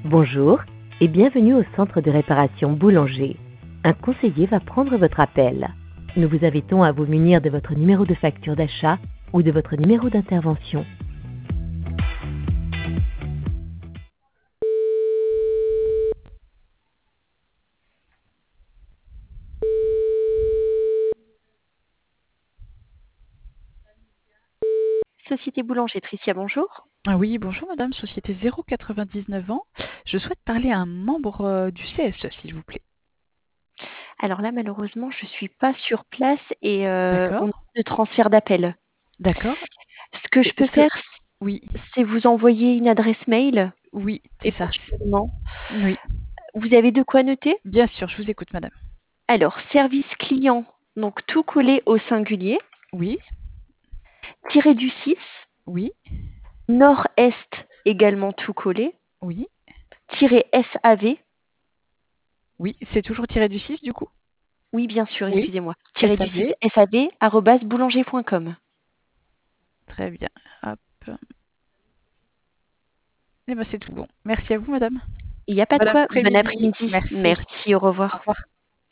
Bonjour et bienvenue au centre de réparation Boulanger. Un conseiller va prendre votre appel. Nous vous invitons à vous munir de votre numéro de facture d'achat ou de votre numéro d'intervention. Société Boulanger, Tricia, bonjour. Ah oui, bonjour madame, société 099 ans. Je souhaite parler à un membre du CSE, s'il vous plaît. Alors là, malheureusement, je ne suis pas sur place et on D'accord, a de transfert d'appel. d'accord. Ce que je peux Est-ce que... faire, Oui, c'est vous envoyer une adresse mail, oui, c'est ça. éventuellement. Oui, Vous avez de quoi noter? bien sûr, je vous écoute madame. Alors, service client, donc tout collé au singulier, Oui, tiré du 6, oui, nord-est également tout collé, oui, tiré SAV, oui. C'est toujours tiré du 6 du coup? oui bien sûr, Oui. excusez-moi, tiré du 6 SAV, SAV, arobase boulanger.com. très bien. Hop. Eh ben c'est tout bon. Merci à vous madame. Il n'y a pas de Bon quoi, bon après-midi. après-midi, Merci. merci, au Au revoir. revoir.